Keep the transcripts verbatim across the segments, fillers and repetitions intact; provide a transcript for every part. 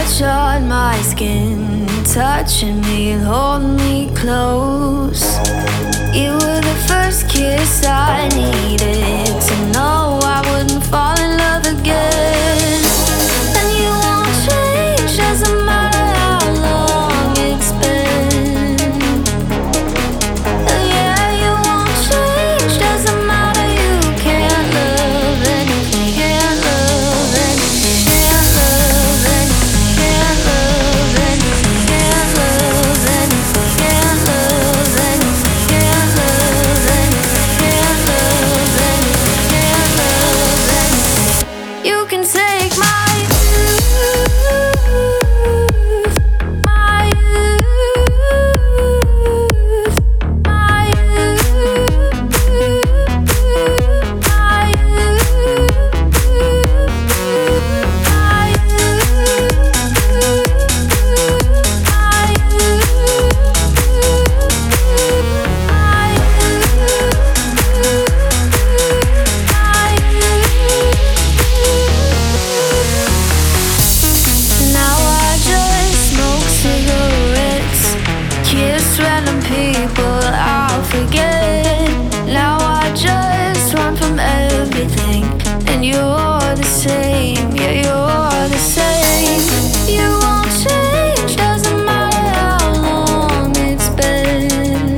touch on my skin, touching me, hold me close. You were the first kiss I needed to know I wouldn't fall in love again. And you won't change, doesn't matter how long it's been. And yeah, you won't change, doesn't matter, you can't love anything, can't love anything, can't love anything, can't love anything, can't love anything, can't love anything, can't love anything, can't love anything, can't love anything. You can take my youth, my youth, my youth, my Now I just smoke cigarettes, kiss random people I'll forget. Now I just run from everything, and you're the same, yeah, you're the same. You won't change, doesn't matter how long it's been.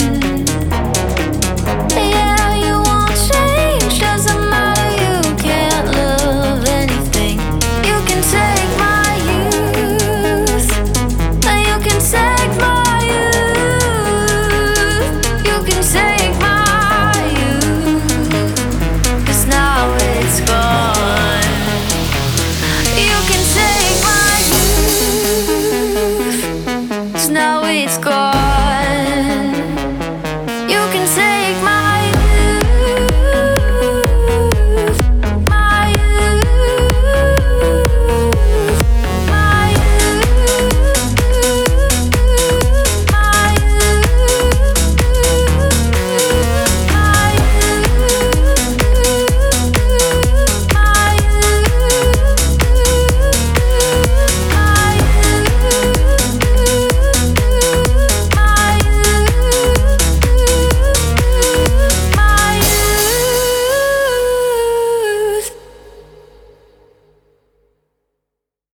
Yeah, you won't change, doesn't matter, you can't love anything. You can take my youth, and you can take my youth, you can take my youth, 'cause now it's gone. You can take my youth, 'cause now it's gone.